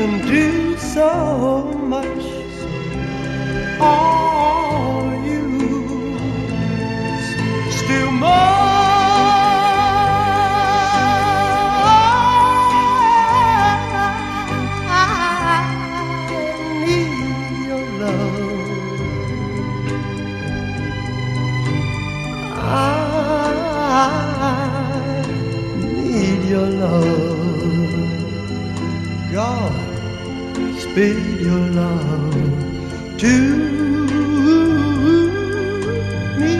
can do so much. Are you still more? Your love, God, speed your love to me.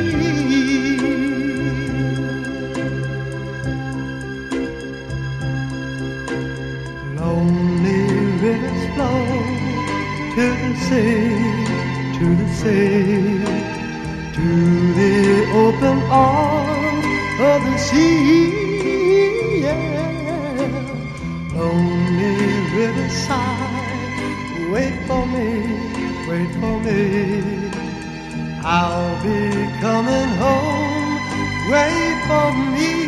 Lonely rivers flow to the sea, to the sea, to the open arms of the sea. Lonely riverside, wait for me, wait for me. I'll be coming home, wait for me.